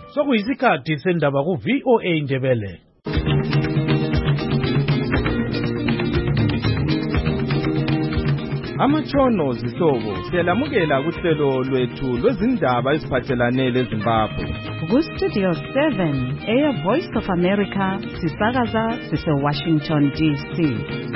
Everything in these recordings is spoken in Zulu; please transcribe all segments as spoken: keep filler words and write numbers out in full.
sokuyisikhathi sendaba ku V O A Ndebele. Amatshono zihlobo siyalamukela kuhlelo lwethu lwezindaba eziphathelane leZimbabwe. Ku Studio seven, Air Voice of America, sisakaza sise Washington D C.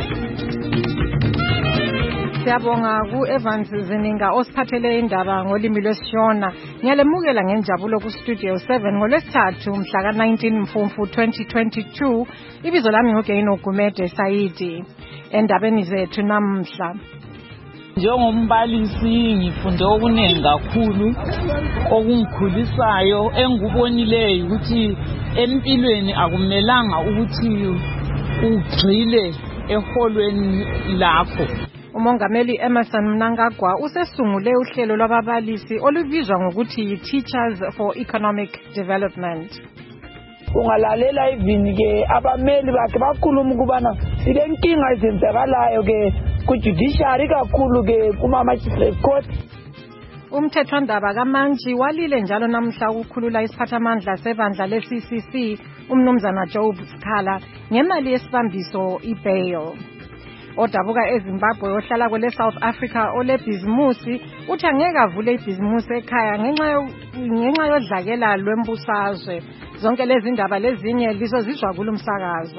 Siyabonga ku Evans Zininga osiphathele indaba ngolimi lwesiShona. Ngiyalemukela ngenjabulo ku Studio seven ngolwesithathu mhla ka nineteen Mfumfu twenty twenty-two. Ibizo lami nguGaino Gumede Saidi. Endabeni zethu namhla. Njengombalisi ngifunde okuningi kakhulu okungikhulisayo engubonileyo ukuthi empilweni akumelanga ukuthi ugxile eholweni lakho. Umongameli Emmerson Mnangagwa usesungule uhlelo lwababalisi olubizwa ngokuthi Teachers for Economic Development. Ungalalela even ke abameli bakhe bakhuluma ukubana silenkinga ezenzakalayo ke ku judiciary kakhulu ke kuma magistrate court. Umthethwandaba kaManji walile njalo namhla ukukhulula isiphathamandla sebandla le-C C C umnumzana Job Sikhala ngemali yesibambiso ibail. Odabuka eZimbabwe ohlala kwele South Africa olebhizimusi uthi angeke avule ibhizimusi ekhaya ngenxa ngenxa yodlakela lwembusazwe. Zonke lezi ndaba lezinye lizozizwa kulumsakazo.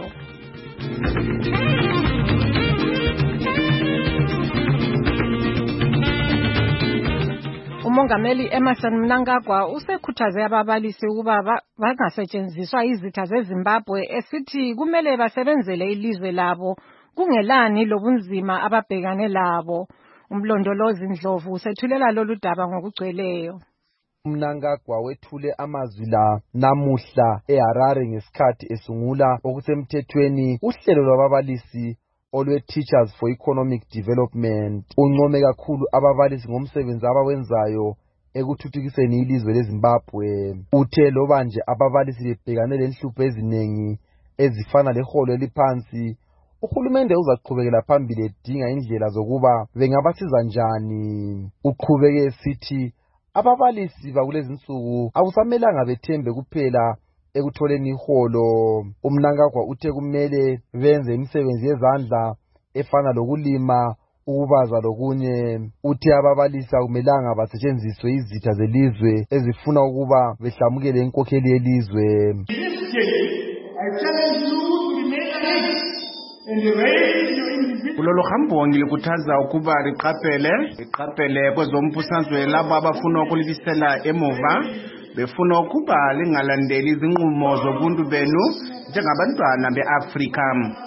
Umongameli Emmerson Mnangagwa usekhuthaze ababalisi ukuba bangasetshenziswa izitha zeZimbabwe esithi kumele basebenzele ilizwe labo kungelani lobunzima ababhekane labo. Umlondolozi Ndlovu usethulela lolu daba ngokugcweleyo. Mnangagwa wethule amazwi la namuhla eHarare ngesikhathi esungula okusemthethweni uhlelo lwababalisi olwe Teachers for Economic Development. Uncome kakhulu ababalisi ngomsebenzi abawenzayo ekuthuthukiseni ilizwe leZimbabwe. Uthe loba nje ababalisi bebhekane lenhlupho eziningi ezifana leholo eliphansi, uhulumende uzaqhubekela phambili edinga indlela zokuba bengabasiza njani. Uqhubeke esithi ababalisi bakulezi insuku akusamelanga bethembe kuphela ekutholeni iholo. Umnangagwa uthe kumele benze imisebenzi yezandla efana lokulima, ukubaza lokunye. Uthe ababalisi akumelanga basetshenziswe izitha zelizwe ezifuna ukuba behlamukele inkokheli yelizwe. Kulolu hambo ngilikhuthaza ukuba liqaphele liqaphele kwezombusazwe labo abafuna ukulibisela emuva, befuna ukuba lingalandeli izinqumo zobuntu benu njengabantwana beAfrika.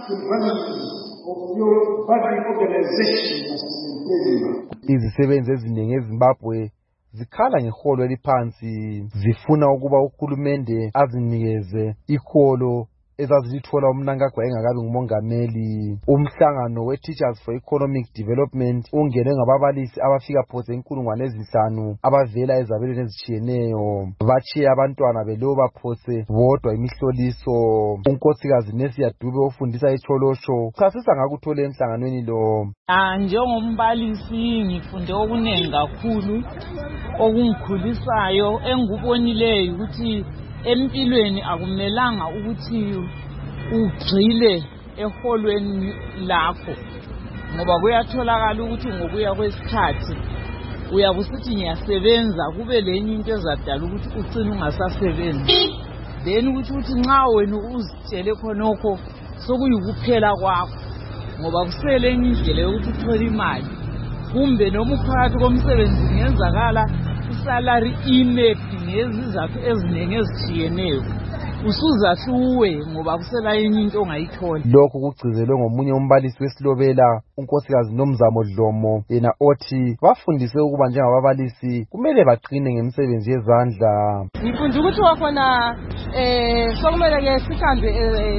Izisebenzi eziningi eZimbabwe zikhala ngeholo eliphansi, zifuna ukuba uhulumende azinikeze iholo ezazilithola uMnangagwa engakabi ngumongameli. Umhlangano we-Teachers for Economic Development ungenwe ngababalisi abafika phose inkulungwane ezinhlanu abavela ezabelweni ezitshiyeneyo. Batshiye abantwana beloba phose bodwa imihloliso. Unkosikazi Nesia Dube ofundisa eCholosho chasisa ngakuthole emhlanganweni lo. Ah, njengombalisi ngifunde okuningi kakhulu okungikhulisayo engubonileyo ukuthi empilweni akumelanga ukuthi ugxile eholweni lakho, ngoba kuyatholakala ukuthi ngokuya kwesikhathi uyakusithi ngiyasebenza kube lenye into ezadala ukuthi ucine ungasasebenzi, then ukuthi uthi nxa wena uzitshele khonokho sokuyikuphela kwakho ngoba kusele enye indlela yokuthi uthole imali, kumbe noma uphakathi komsebenzi ngenzakala isalary imephi ngezizathu eziningi ezitshiyeneyo usuzahluwe ngoba kusela enye into ongayithola. Lokhu kugcizelwe ngomunye umbalisi wesilobela unkosikazi Nomzamo Dlomo, yena othi bafundise ukuba njengababalisi kumele baqine ngemisebenzi yezandla. Ngifunde ukuthi wakhona eh sokumele ke sihambe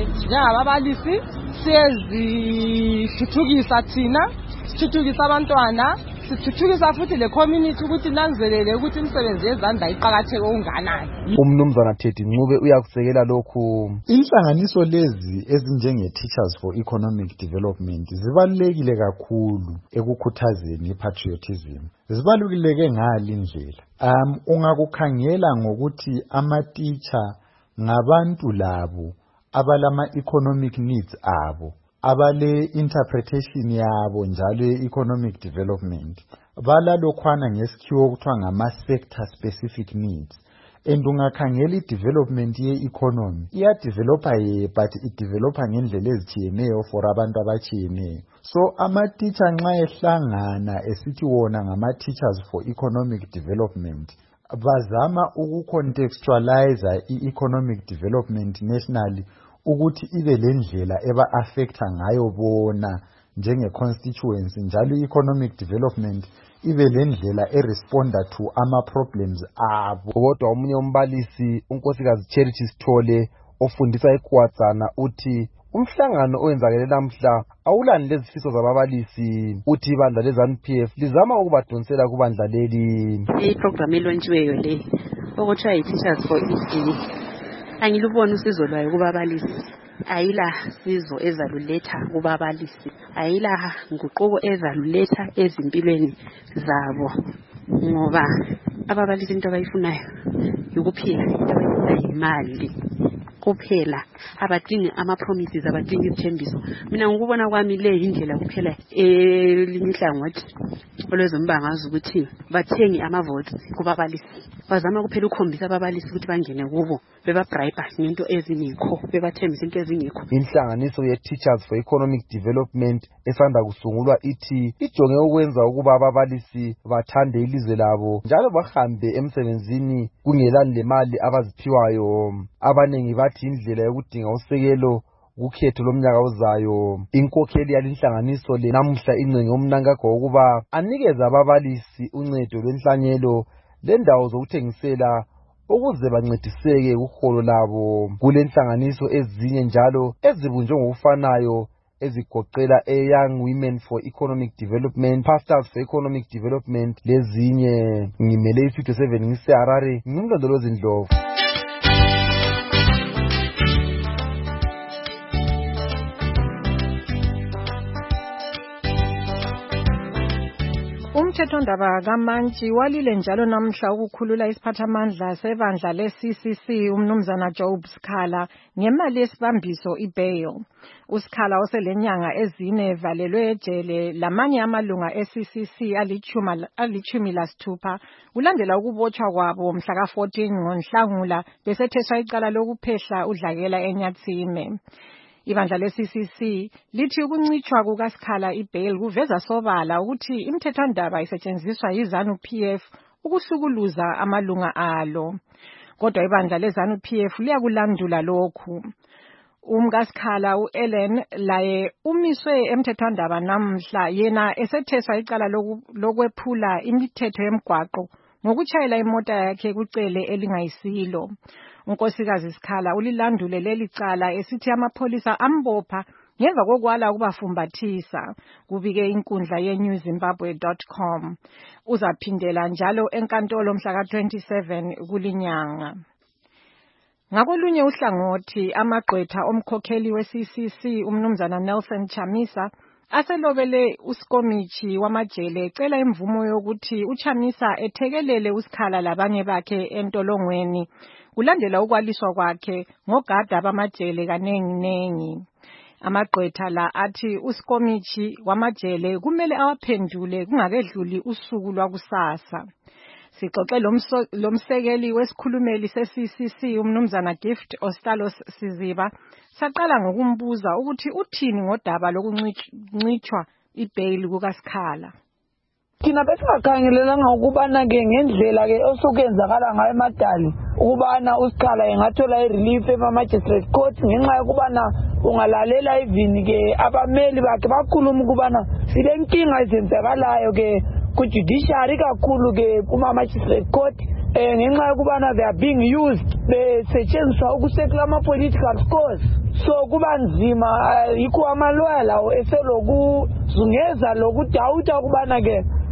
njengababalisi siyezithuthukisa thina, sithuthukisa abantwana, sithuthukisa futhi le community ukuthi nanzelele ukuthi imisebenzi yezandla iqakatheke okunganani. Umnumzana Teddy Ncube uyakusekela lokhu. Inhlanganiso lezi ezinjenge Teachers for Economic Development zibalulekile kakhulu ekukhuthazeni ipatriotism. Zibalulekile ngali indlela. Um ungakukhangela ngokuthi ama teacher ngabantu labo abalama economic needs abo, abale interpretation yabo njalo economic development. Balalokhwana ngesikhiwo okuthiwa ngama sector specific needs. And ungakhangela i-development ye-economy iya-developa ye but i-developa ngendlela ezitshiyeneyo for abantu abatshiyeneyo. So ama-teacher nxa ehlangana esithi wona ngama-teachers for economic development bazama ukucontextualize i-economic development nationally ukuthi ibe lendlela eba-affecta ngayo bona njenge-constituency njalo i-economic development ibe lendlela eresponda to ama-problems abo. Kodwa omunye umbalisi unkosikazi Charity Sithole ofundisa eKwazana uthi umhlangano oyenzakele namhla awulani lezifiso zababalisi, uthi ibandla le-ZANU P F lizama ukubadonsela kubandla leli. I-program elontshiweyo le okuthiwa yi-Teachers for E D angilubona usizo lwayo kubabalisi. Ayila sizo ezaluletha kubabalisi, ayila nguquko ezaluletha ezimpilweni zabo, ngoba ababalisi into abayifunayo ukuphila, into abayifunayo imali kuphela, abadingi ama-promises, abadingi izithembiso. Mina ngikubona kwami le indlela kuphela elimihlangothi olwezombangazwe ukuthi bathengi ama-votes kubabalisi. Bazama kuphela ukukhombisa ababalisi ukuthi bangene kubo bebabribe ngento ezingekho, bebathembisa into ezingekho. Inhlanganiso ye-Teachers for Economic Development esanda kusungulwa ithi ijonge ukwenza ukuba ababalisi bathande ilizwe labo njalo bahambe emsebenzini kungelani lemali abaziphiwayo. Abanengi bathi indlela yokudinga usekelo ukhetho lomnyaka ozayo. Inkokheli yalinhlanganiso le namuhla ingcenye umnankagwa ukuba anikeze ababalisi uncedo lwenhlanyelo lendawo zokuthengisela ukuze bancediseke uholo labo. Kule nhlanganiso ezinye njalo ezibunjwe ngokufanayo ezigoqela e-Young Women for Economic Development, Pastors for Economic Development lezinye. Ngimele i-Studio seven ngiseHarare, ngimlondolozi Ndlovu. Umthethondaba kaMantshi walile njalo namhla ukukhulula isiphathamandla sebandla le-C C C umnumzana Job Sikhala ngemali yesibambiso i-bail. uSikhala oselenyanga ezine evalelwe ejele lamanye amalunga e-C C C alichumi lasithupha kulandela ukubotshwa kwabo mhla ka fourteen ngoNhlangula besetheswa icala lokuphehla udlakela eNyatsime. Ibandla le-C C C lithi ukuncitshwa kukaSikhala i-bail kuveza sobala ukuthi imithethwandaba isetshenziswa yi-ZANU P F ukuhlukuluza amalunga alo. Kodwa ibandla le-ZANU P F liyakulandula lokhu. UmkaSikhala u-Ellen laye umiswe emthethwandaba namhla yena esetheswa icala lokwephula imithetho yemgwaqo ngokutshayela imota yakhe kucele elingayisilo. Unkosikazi Sikhala ulilandule leli cala esithi amapholisa ambopha ngemva kokwala ukubafumbathisa, kubike inkundla ye-new zimbabwe dot com. Uzaphindela njalo enkantolo mhla ka twenty-seven kulinyanga. Ngakolunye uhlangothi amagqwetha omkhokheli we-C C C umnumzana Nelson Chamisa aselobele uSkomichi wamajele ecela imvumo yokuthi uChamisa ethekelele uSikhala labanye bakhe entolongweni kulandela ukwaliswa kwakhe ngogada bamajele kanengi nengi. Amagqwetha la athi uSkomichi wamajele kumele awaphendule kungakedluli usuku lwakusasa. Sixoxe lomsekeli wesikhulumeli se-C C C umnumzana Gift Ostalos Siziba saqala ngokumbuza ukuthi uthini ngodaba lokuncitshwa i-bail kukaSikhala. Thina besingakhangelelanga ukubana-ke ngendlela-ke osukenzakala ngayo emadali ukubana uSikhala engathola i-relief ema-magistrate court ngenxa yokubana ungalalela even-ke abameli bakhe bakhuluma ukubana sile nkinga ezenzakalayo-ke ku-judiciary kakhulu-ke kuma-magistrate court eh ngenxa yokubana they are being used besetshenziswa ukusekela ama-political scores. So kuba nzima yikho amaloya lawo eselokuzungeza lokudawuta ukubana-ke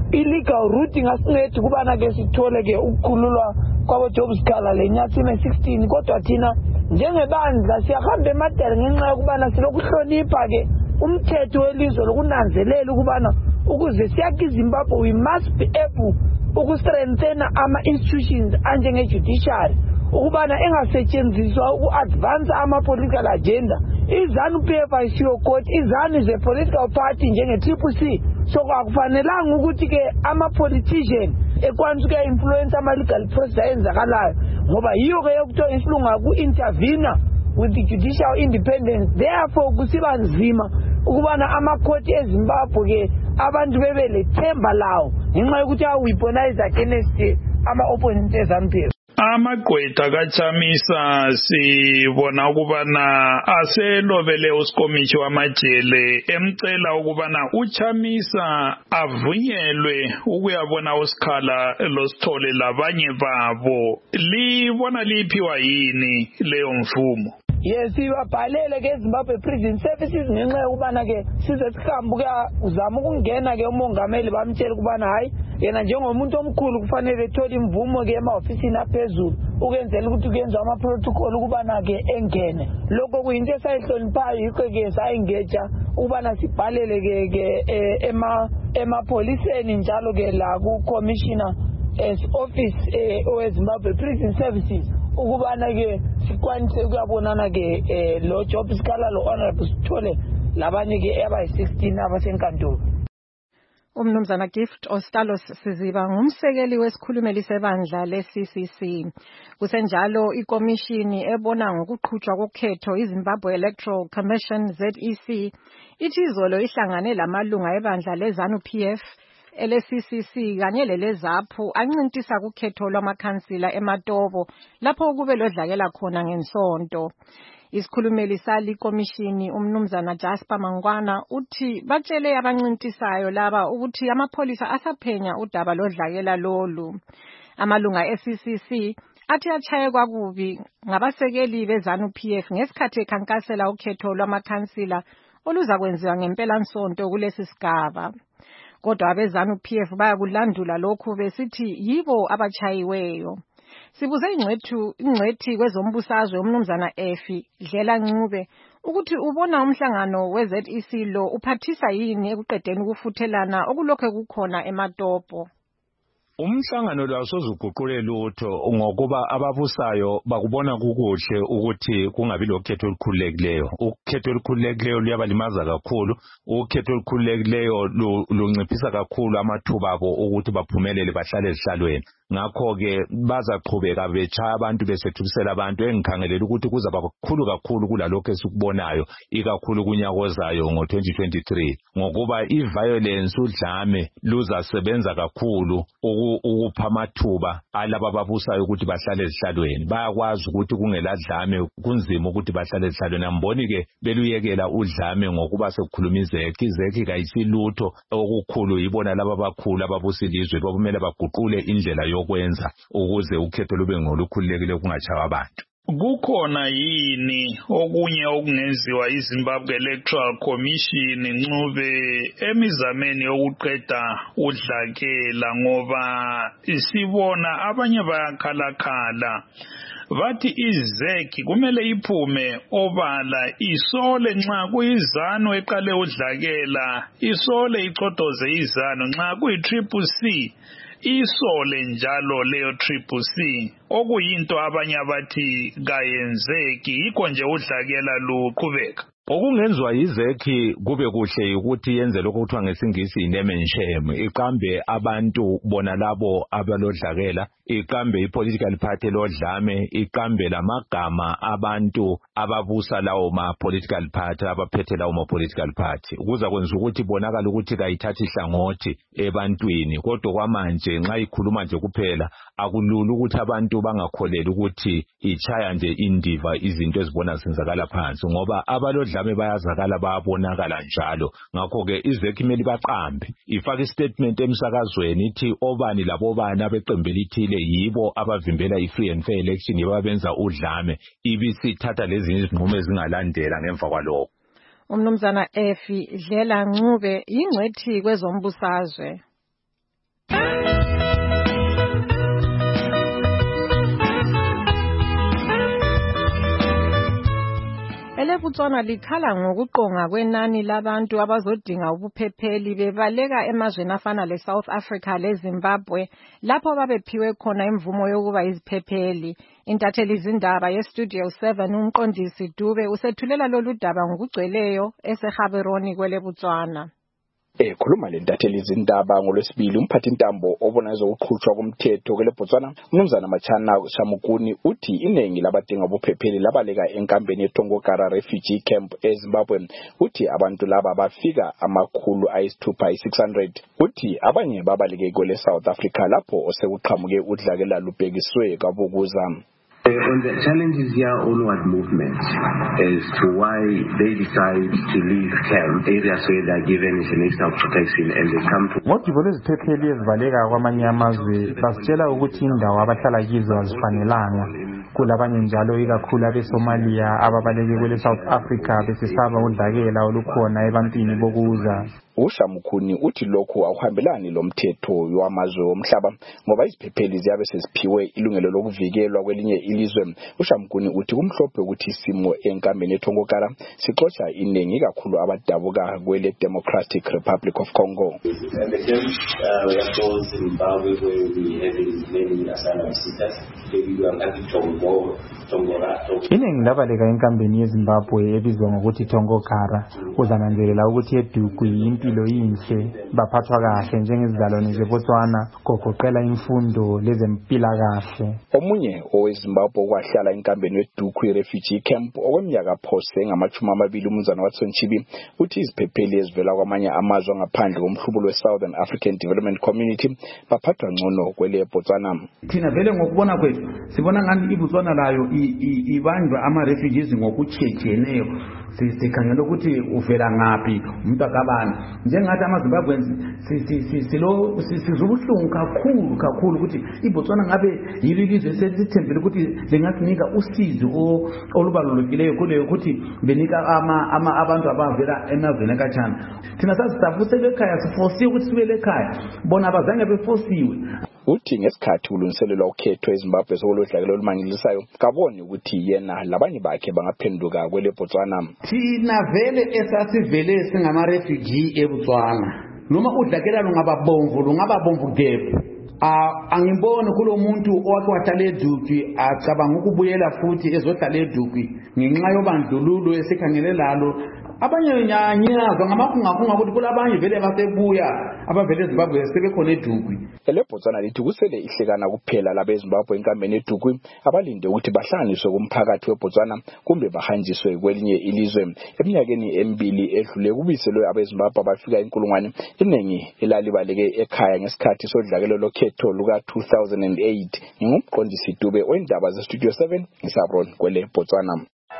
illegal route ngasincedi kubana ke sithole ke ukukhululwa kwabo Job Sikhala leNyatsime sixteen kodwa thina njengebandla siyahamba emadala ngenxa yokubana silokuhlonipha ke umthetho welizwe lokunanzelela ukubana ukuze siyakhe iZimbabwe we must be able ukustrengthen ama institutions anjenge judiciary ukubana engasetshenziswa uku-advance ama-political agenda. I-ZANU-P F ayisiyo court, i-ZANU is a political party njenge-Triple C. So akufanelanga ukuthi-ke ama-politician ekwanisa ukuya-influence ama-legal process ayenzakalayo ngoba yiyo-ke yokuthiwa isilungu aku-intervene with the judicial independence. Therefore kusiba nzima ukubana ama-court eZimbabwe-ke abantu bebe lethemba lawo ngenxa yokuthi aweaponize against ama-opponents eZANU-P F. Amagqwetha kaChamisa sibona ukubana aselobele uSikomishi wamajele emcela ukubana uChamisa avunyelwe ukuyabona uSikhala loSithole labanye babo. Libona liphiwa yini leyo mvumo? Yes, sibabhalele ke eZimbabwe Prison Services ngenxa yokubana ke size sihambuka uzama ukungena ke umongameli bamtshela ukubana hayi yena njengomuntu omkhulu kufanele ethole imvumo ke ema-ofisini aphezulu ukwenzela ukuthi kuyenzwa ama-protocol ukubana ke engene. Lokho kuyinto esayihloniphayo yikho ke sayingeja ukubana sibhalele ke ke ema emapoliseni njalo ke la ku-commissioner as office oweZimbabwe Prison Services ukubana ke sikwanise ukuyabonana ke lo Job Sikhala lo Honorable Sithole labanye ke abayi sixteen abasenkantolo. Umnumzana Gift Ostalos Siziba ngumsekeli wesikhulumeli sebandla le-C C C. Kusenjalo ikomishini ebona ngokuqhutshwa kokhetho iZimbabwe Electoral Commission Z E C ithi izolo ihlangane lamalunga ebandla leZANU-P F ele-C C C kanye leleZAPHU ancintisa kukhetho lwamakhansila eMatobo lapho kube lodlakela khona ngensonto. Isikhulumeli sali komishini umnumzana Jasper Mangwana uthi batshele abancintisayo laba ukuthi amapholisa asaphenya udaba lodlakela lolu. Amalunga e-C C C athi achaye kwakubi ngabasekeli beZANU-P F ngesikhathi ekhankasela ukhetho lwamakhansila oluza kwenziwa ngempela nsonto kulesi sigaba. Kodwa abeZANU-P F bayakulandula lokhu besithi yibo abachayiweyo. Sibuze ingcethu ingcethi kwezombusazwe umnumzana Efi Dlela Ncube ukuthi ubona umhlangano we-Z E C lo uphathisa yini ekuqedeni ukufuthelana okulokho kukhona eMatopo. Umhlangano lo asozuguqule lutho ngokuba ababusayo bakubona kukuhle ukuthi kungabi lokhetho olukhululekileyo. Ukhetho olukhululekileyo luyabalimaza kakhulu, ukhetho olukhululekileyo lunciphisa kakhulu amathuba abo ukuthi baphumelele bahlale ezihlalweni. Ngakho ke bazaqhubeka betshaya abantu besethusela abantu engikhangelela ukuthi kuzaba kakhulu kakhulu kulalokho esikubonayo ikakhulu kunyakozayo ngo twenty twenty-three ngokuba iviolence udlame luzasebenza kakhulu ukupha amathuba alaba ababusayo ukuthi bahlale ezihlalweni. Bayakwazi ukuthi kungeladlame kunzima ukuthi bahlale ezihlalweni. Amboni ke beluyekela udlame ngokuba sekukhuluma izekhi izekhi kayisilutho okukhulu yibona laba abakhulu ababusilizwe babumele baguqule indlela yokwenza ukuze ukhetho lube ngolukhululekile kungachawa abantu. Kukhona yini okunye okungenziwa iZimbabwe Electoral Commission Ncube emizameni yokuqeda udlakela ngoba isibona abanye bayakhalakhala bathi izekhi kumele iphume obala isole nxa kuyiZANU eqale udlakela isole icodoze iZANU nxa kuyi-Triple C isole njalo leyo Triple C okuyinto abanye abathi kayenzeki yikho nje udlakela luqhubeka. Okungenziwa yizekhi kube kuhle ukuthi yenze lokho kuthiwa ngesingisi iname and shame, iqambe abantu bona labo abalodlakela, iqambe ipolitical party lodlame, iqambe lamagama abantu ababusa lawo ma political party abaphethe lawo ma political party ukuza kwenza ukuthi bonakala ukuthi kayithathi ihlangothi ebantwini. Kodwa kwamanje nxa ikhuluma nje kuphela akulula ukuthi abantu bangakholeli ukuthi ichaya nje indiva izinto ezibona zisenzakala phansi ngoba abalodlame dlame bayazakala bayabonakala njalo. Ngakho ke izekhi imeli baqambe ifaka istatement emsakazweni ithi obani labo bana beqembu lithile yibo abavimbela i-free and fair election yibo abenza udlame ibisithatha lezi izinqumo ezingalandela ngemva kwalokho. Umnumzana Efi Dlela Ncube ingcethi kwezombusazwe. EleBotswana likhala ngokuqonga kwenani labantu abazodinga ubuphepheli bebaleka emazweni afana leSouth Africa leZimbabwe lapho babephiwe khona imvumo yokuba iziphepheli. Intatheli izindaba yeStudio seven umqondisi Dube usethulela lolu daba ngokugcweleyo eseGaborone kweleBotswana. Ekhuluma le ntatheli izindaba ngolwesibili umphathi intambo obona ezokuqhutshwa komthetho kweleBotswana umnumzana Machana Shamukuni uthi iningi labadinga ubuphepheli labaleka enkambeni yeTongokara refugee camp eZimbabwe. Uthi abantu laba bafika amakhulu ayisithupha six hundred. Uthi abanye babaleke kwele South Africa lapho osekuqhamuke udlakela lubhekiswe kabukuza. Uh, on the challenges here onward movement as to why they decide to leave camp areas where they are given international protection and they come to ngodubo lweziphepheli ezibaleka kwamanye amazwe basitshela ukuthi indawo abahlala kizo azifanelanga kulabanye njalo ikakhulu abeSomalia ababaleke kwele South Africa besisaba udlakela olukhona ebantwini bokuza. uShamukhuni uthi lokhu akuhambelani lomthetho wamazwe omhlaba ngoba iziphepheli ziyabe seziphiwe ilungelo lokuvikelwa kwelinye ilizwe. uShamukhuni uthi kumhlophe ukuthi isimo enkambeni yeTongokara sixotsha iningi kakhulu abadabuka kwele Democratic Republic of Congo. And the camp uh, we are told in Zimbabwe where we have many asylum seekers. We are at Tongo, Tongora. Iningi labaleka enkambeni yeZimbabwe ebizwa ngokuthi Tongokara uzananzelela ukuthi edukwi impilo yinhle baphathwa kahle njengezizalwane zeBotswana kogoqela imfundo lezempilakahle. Omunye oweZimbabwe okwahlala enkambeni yeDukwi refugee camp okweminyaka phose ngamachumi amabili umnumzana waTsonchibi uthi iziphepheli ezivela kwamanye amazwe ngaphandle komhlubulo weSouthern African Development Community baphathwa ngcono kwele Botswana. Thina vele ngokubona kwethu sibona ngani iBotswana layo ibanjwa ama refugees ngokutshejeneyo. Sikhangela ukuthi uvela ngaphi umuntu akabani njengathi amaZimbabweans silo sizubuhlungu kakhulu kakhulu ukuthi iBotswana ngabe yililizwe sesithembele ukuthi lengasinika usizo olubalulekileyo kuleyo ukuthi benika ama ama abantu abavela emazweni akachana. Thina sasitafusele ekhaya sifosiwe ukuthi sibele ekhaya bona abazange befosiwe. Uthi ngesikhathi ulungiselelwa ukhetho eZimbabwe sokulodlakela olumangilisayo kaboni ukuthi yena labanye bakhe bangaphenduka kwele Botswana. Thina vele esasivele singama refugee eBotswana noma udlakela lungababomvu lungababomvu gebhu angiboni kulomuntu owakwahlala eDukwi acabanga ukubuyela futhi ezohlala eDukwi ngenxa yobandlululo esikhangele lalo. Abanye nyanyazo ngamakungakunga ukuthi kulabanye vele basebuya abavele eZimbabwe sebekhona eDukwi. EleBotswana lithi kusele ihlekana kuphela labeZimbabwe enkambeni eDukwi abalinde ukuthi bahlanganiswe kumphakathi weBotswana kumbe bahanjiswe kwelinye ilizwe. Eminyakeni emibili edlule kubiselwe abeZimbabwe abafika inkulungwane iningi elalibaleke ekhaya ngesikhathi sodlakelo lokhetho luka two thousand eight. Ngumqondisi Dube oindaba zeStudio seven eGaborone kwele Botswana.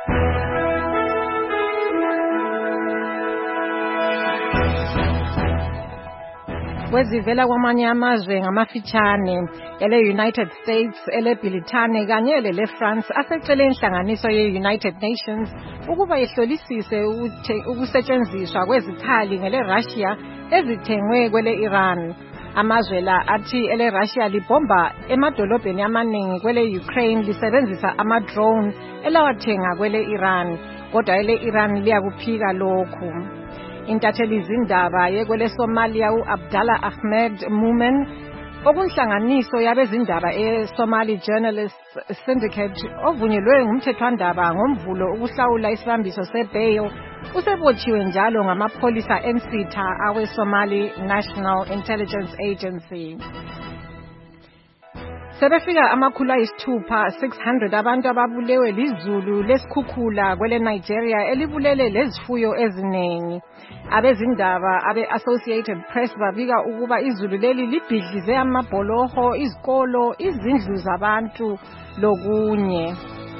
Wezivela kwamanye amazwe ngamafitshane ele-United States, ele-Britane kanye lele-France asecele inhlanganiso ye-United Nations ukuba ihlolisise ukusetshenziswa kwezikhali ngele-Russia ezithengwe kwele-Iran. Amazwe la athi ele-Russia libomba emadolobheni amaningi kwele-Ukraine lisebenzisa ama-drone elawathenga kwele-Iran, kodwa ele-Iran liyakuphika lokhu. Intatheli izindaba yekwele Somalia uAbdallah Ahmed Moomen okunhlanganiso yabezindaba eSomali Journalists Syndicate ovunyelwe ngumthethwandaba ngomvulo ukuhlawula isibambiso sebail usebotshiwe njalo ngamapholisa ensitha aweSomali National Intelligence Agency. Sebefika amakhulu ayisithupha six hundred abantu ababulewe lizulu lesikhukhula kwele Nigeria elibulele lezifuyo eziningi. Abezindaba abe-Associated Press babika ukuba izulu leli libhidlize amabholoho, izikolo, izindlu zabantu lokunye.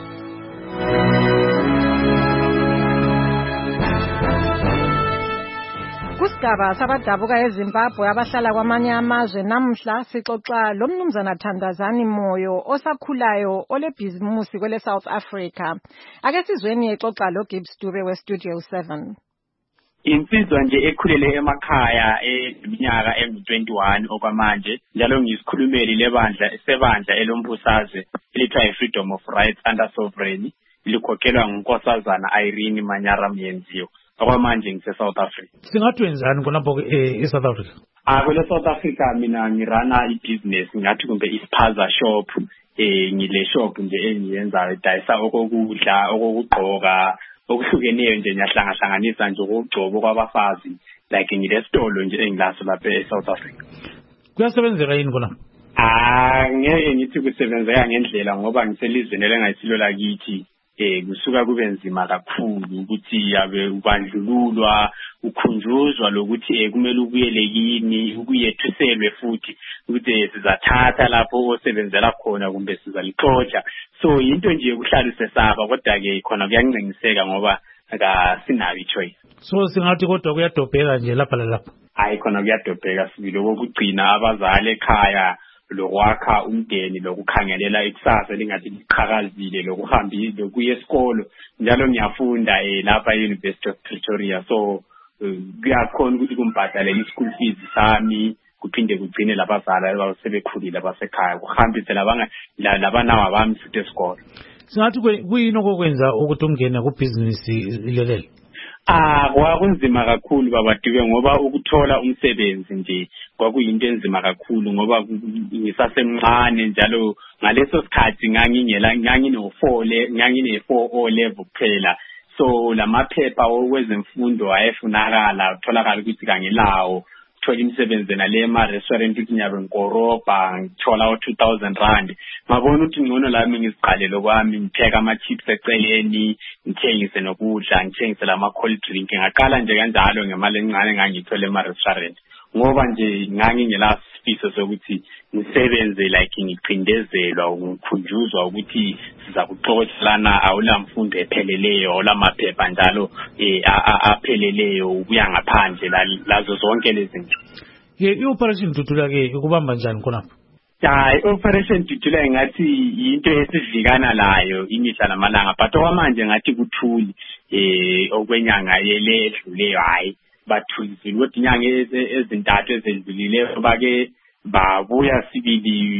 Kusigaba sabadabuka eZimbabwe abahlala kwamanye amazwe namhla sixoxa lo mnumzana Thandazani Moyo osakhulayo olebhizimusi kwele South Africa. Ake sizweni exoxa lo Gibbs Dube weStudio seven. insizwa nje ekhulele emakhaya eminyaka engu twenty-one okwamanje njalo ngisikhulumeli lebandla sebandla elombusazwe elithiwa Freedom of Rights Under Sovereign likhokhelwa ngunkosazana Irene Manyara Myenziwe okwamanje ngise South Africa. Singathi wenzani khonapho e South Africa? Ah kwele South Africa mina ngirana ibusiness ngathi kumbe ispaza shop eh ngile shop nje engiyenza idayisa okokudla okokugqoka okuhlukeneyo nje nyahlanga hlanganisa nje ukugcoba kwabafazi like ngilesitolo nje engilaso lapha eSouth Africa. Kuyasebenzeka yini kona? Ah ngeke ngithi kusebenzeka ngendlela ngoba ngiselizweni elengayisilo lakithi eh kusuka kube nzima kakhulu ukuthi yabe ubandlululwa ukhunjuzwa lokuthi eh kumele ubuyele yini ukuyethuselwe futhi ukuthi sizathatha lapho osebenzela khona kumbe sizalixoxa. So into nje ukuhlala usesaba kodwa ke khona kuyancengiseka ngoba aka sinayo ichoice. So singathi kodwa kuyadobheka nje lapha lapha. Hayi khona kuyadobheka sibili okugcina abazali ekhaya lokwakha umndeni lokukhangelela ikusasa lingathi liqhakazile lokuhambile lokuya esikolo njalo ngiyafunda eh lapha eUniversity of Pretoria so kuyakhona ukuthi kumbhadalele ischool fees sami kuphinde kugcine labazali abasebekhulile abasekhaya kuhambise labanga labanawa bami futhi esikolo. Singathi kuyini okwenza ukuthi ungene ku business ilelele? Ah kwakunzima kakhulu babaduke ngoba ukuthola umsebenzi nje kwakuyinto enzima kakhulu ngoba ngisasemncane njalo ngaleso sikhathi ngangingela ngangine four le ngangine four O level kuphela so lamaphepha okwezemfundo ayefunakala utholakala ukuthi kangilawo thola imisebenzi nale ema restaurant ukuthi nyabe ngoroba ngithola two thousand rand ngabona ukuthi ngcono lami ngiziqalele kwami ngitheka ama chips eceleni ngithengise nokudla ngithengise lama cold drink ngaqala nje kanjalo ngemali encane ngangithola ema restaurant ngoba nje ngangingela sifiso sokuthi ngisebenze like ngicindezela ukukhunjuzwa ukuthi siza kuxoxelana awulamfundo epheleleyo olamaphepha njalo eh apheleleyo ukuya ngaphandle lazo zonke lezi zinto. Ye i-operation Dudula ke ukubamba njani khonapho? Hayi operation Dudula engathi into esivikana layo imihla namalanga but okwamanje ngathi kuthuli eh okwenyanga yeledluleyo hayi bathulizile kodwa inyanga ezintathu ezedlulileyo bake babuya sibili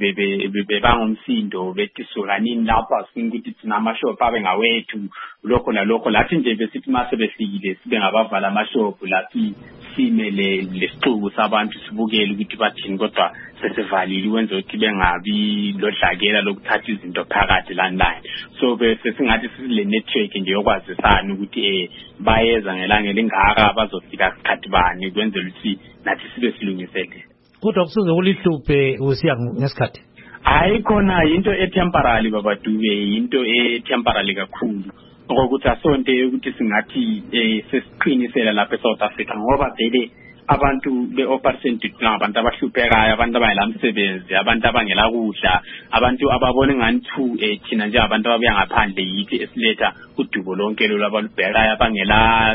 bebangumsindo bethi sokanini lapha singithi thina amashop abe ngawethu lokho nalokho lathi nje besithi mase befikile sibe ngabavala amashop lathi simele lesixuku sabantu sibukele ukuthi bathini kodwa sesivalile wenza ukuthi bengabi lodlakela lokuthatha izinto phakathi landline so bese singathi sile network nje yokwazisana ukuthi eh bayeza ngelanga elingaka bazofika isikhathi bani kwenzela ukuthi nathi sibe silungisele. Kodwa kusuze ulihluphe usiya ngesikhathi? Hayi khona into etemporary babaduke into etemporary kakhulu ngokuthi asonto ukuthi singathi sesiqinisela lapha eSouth Africa ngoba vele abantu be-operation Dudula abantu abahluphekayo abantu abayela umsebenzi abantu abangela kudla abantu ababona ngani eh thina nje abantu ababuya ngaphandle yithi esiletha udubo lonke lo labalubhekayo abangela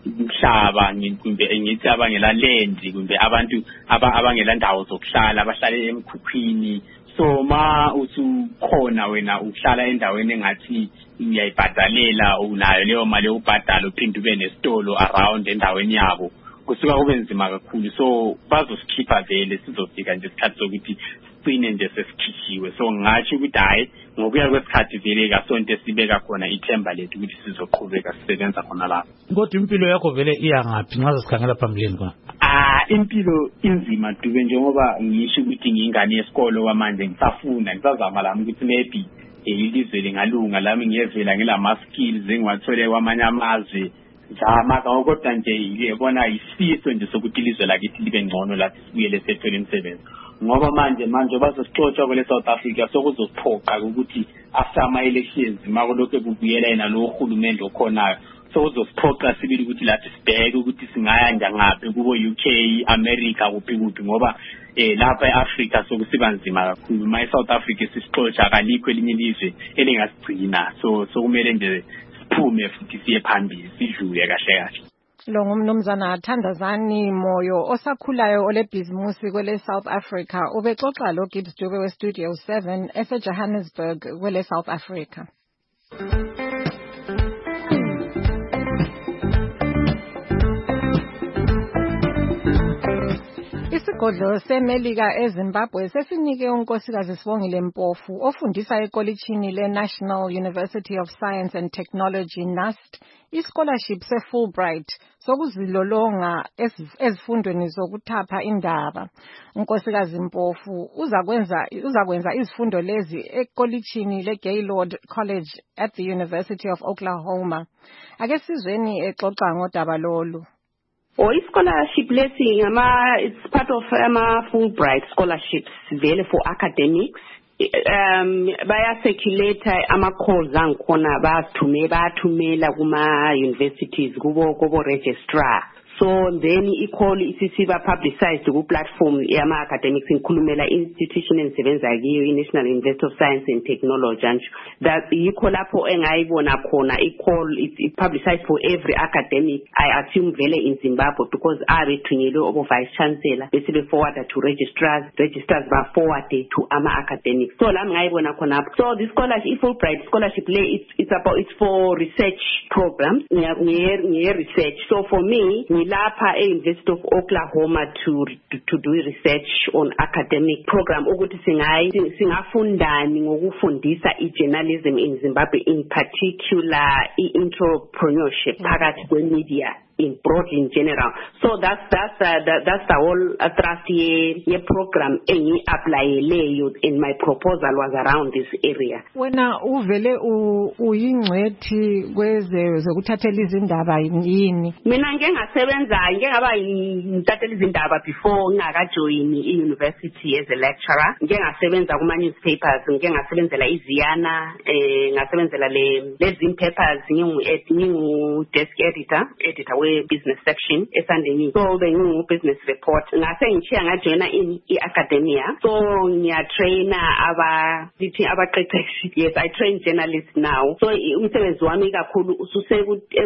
umhlaba ngimbe ngithi abangela land kumbe abantu abangela ndawo zokuhlala abahlala emkhukhwini so ma usukhona wena uhlala endaweni engathi uyayibhadalela unayo leyo mali ubhadala uphinde ube nesitolo around endaweni yabo kusuka kube nzima kakhulu so bazosikhipha vele sizofika nje isikhathi sokuthi sicine nje sesikhitshiwe so ngathi ukuthi hayi ngokuya kwesikhathi vele kasonto sibeka khona ithemba lethu ukuthi sizoqhubeka sisebenza khona lapho. Kodwa impilo yakho vele iya ngaphi nxa sikhangela phambilini kwa? Ah impilo inzima dube njengoba ngisho ukuthi ngingane yesikolo kwamanje ngisafunda ngisazama lami ukuthi maybe ilizwe lingalunga lami ngiyevela ngilama skills engiwathole kwamanye amazwe Zama kodwa nje yebona isifiso nje sokuthi ilizwe lakithi libe ngcono lapho sibuyele sethole imisebenzi ngoba manje manje bazosixoxa kwele South Africa sokuzophoqa ukuthi after ama elections makulokho kubuyela yena lo uhulumende okhonayo sokuzophoqa sibili ukuthi lathi sibheke ukuthi singaya njangaphi kubo U K America kuphi kuphi ngoba eh lapha eAfrica sokusiba nzima kakhulu my South Africa sisixoxa kalikho elinye ilizwe elingasigcina so sokumele nje phume futhi siye phambili sidlule kahle kahle. Lo ngumnumzana Thandazani Moyo osakhulayo olebhizimusi kwele South Africa ubexoxa lo Gibbs Dube we Studio seven ese Johannesburg kwele South Africa. Isigodlo seMelika eZimbabwe sesinike unkosikazi Sibongile Mpofu ofundisa ekolitshini le-National University of Science and Technology N U S T i-scholarship se-Fulbright sokuzilolonga ezifundweni zokuthapha indaba. Unkosikazi Mpofu uzakwenza uzakwenza izifundo lezi ekolitshini le-Gaylord College at the University of Oklahoma. Ake sizweni exoxa ngodaba lolu. Or scholarship lesi ngama it's part of ama Fulbright scholarships vele for academics. Um baya circulate ama calls angikhona bathume bathumela kuma universities kubo kubo registrar. So then i-call isisiba publicized ku platform yama academics inkhulumela institution ensebenza kiyo i-National University of Science and Technology and that i-call lapho engayibona khona i-call it's publicized for every academic I assume vele in Zimbabwe because abe thunyelwe obo vice chancellor bese be forward to registrars registrars ba forward to ama academics. So la ngayibona khona. So this scholarship Fulbright scholarship le it's, it's about it's for research programs near near research. So for me lapha e-University of Oklahoma to, to to do research on academic program ukuthi singayi singafundani ngokufundisa i-journalism in Zimbabwe, in particular i-entrepreneurship phakathi kwe-media in broad in general. So that's that's uh, that, that's the whole uh, thrust ye, ye program engi applyeleyo in my proposal was around this area. Wena uvele uyingcwethi kweze zokuthathela izindaba yini? Mina ngeke ngasebenza ngeke ngaba ngithathela izindaba before ngakajoin i-university as a lecturer. Ngeke ngasebenza kuma newspapers, ngeke ngasebenzela iZiyana, eh ngasebenzela le lezi papers ngingu ngingu desk editor editor business section esandeni. So bengu business report ngase ngichiya ngajoina in i-academia. So ngiya trainer aba lithi abaqeqeshi. Yes, I train journalists now. So umsebenzi wami kakhulu ususe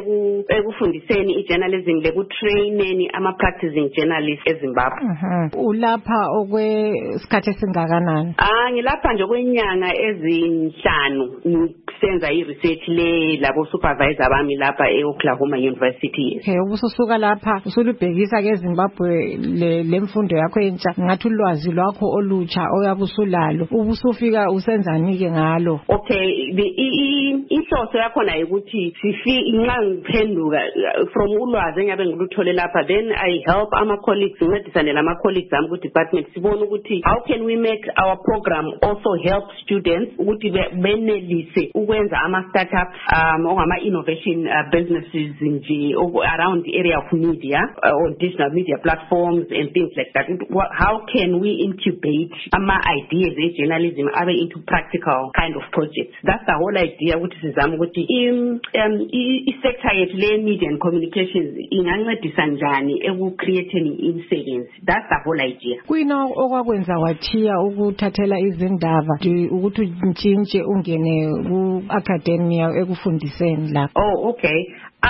ekufundiseni i-journalism leku traineni ama practicing journalists eZimbabwe. Mhm. Ulapha okwesikhathi esingakanani? Ah ngilapha nje kwenyanga ezinhlanu ngisenza i-research le labo supervisor bami lapha e-Oklahoma University. Okay, ubususuka lapha usulubhekisa ke Zimbabwe le lemfundo yakho entsha ngathi ulwazi lwakho olutsha oyabusulalo ubusufika usenzani ke ngalo? Okay, the inhloso yakho na ukuthi sifi nxa ngiphenduka from ulwazi engabe ngiluthole lapha, then I help ama colleagues ngedisane lama colleagues am ku department sibone ukuthi how can we make our program also help students ukuthi benelise ukwenza ama startups um ongama innovation uh, businesses nje around the area of media uh, or digital media platforms and things like that. How can we incubate ama ideas of journalism abe into practical kind of projects? That's the whole idea which is sizama ukuthi um i-sector yethu le media and communications ingancedisa njani eku-creating imisebenzi. That's the whole idea. Kuyina okwakwenza wathiya ukuthathela izindaba ukuthi ntshintshe ungene ku-academia ekufundiseni lapha? Oh, okay.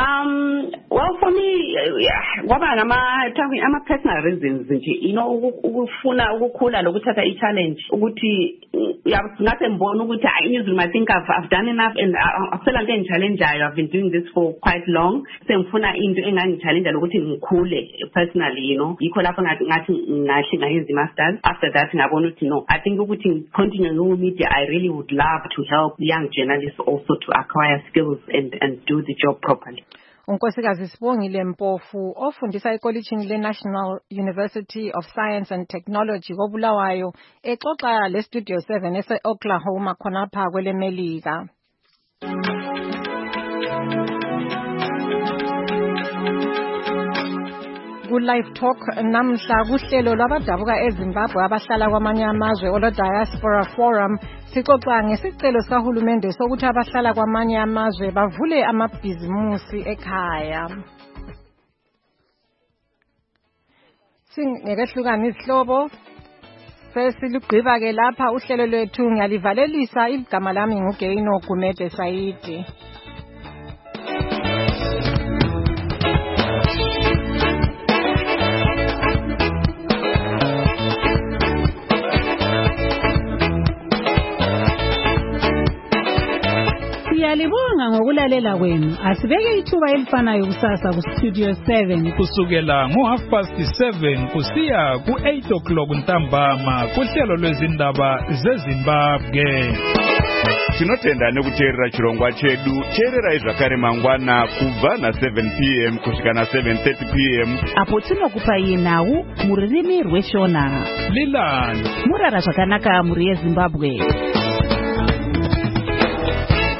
Um, well, for me, yeah, kwaba ngama ama personal reasons nje, you know, ukufuna ukukhula lokuthatha i-challenge ukuthi ngathi mbona ukuthi I think I've, I've done enough and afela ngeke challenge I've been doing this for quite long. Sengifuna into engangichallenge lokuthi ngikhule personally, you know. Yikho lapho ngathi ngathi ngayenza masters. After that ngabona ukuthi no, I think ukuthi continue no media, I really would love to help young journalists also to acquire skills and and do the job properly. Unkosikazi Sibongile Mpofu ofundisa ekolitshini le-National University of Science and Technology koBulawayo exoxa le Studio seven ese-Oklahoma khonapha kweleMelika. Ku-Live Talk namhla kuhlelo lwabadabuka eZimbabwe abahlala kwamanye amazwe olo Diaspora Forum sixoxa ngesicelo sikahulumende sokuthi abahlala kwamanye amazwe bavule amabhizimusi ekhaya. Singekehlukana izihlobo sesilugqiba ke lapha uhlelo lwethu ngiyalivalelisa igama lami nguGeino Gumede Saidi. Siyalibonga ngokulalela kwenu. Asibeke ithuba elifanayo kusasa ku Studio seven kusukela ngo half past seven kusiya ku eight o'clock ntambama kuhlelo lwezindaba zeZimbabwe. Tinotenda nekuteerera chirongwa chedu. Teerera zvakare mangwana kubva na seven p m kusvika na seven thirty p m apo tinokupai nhau mururimi rweshona. Lilani Murara zvakanaka muri yeZimbabwe.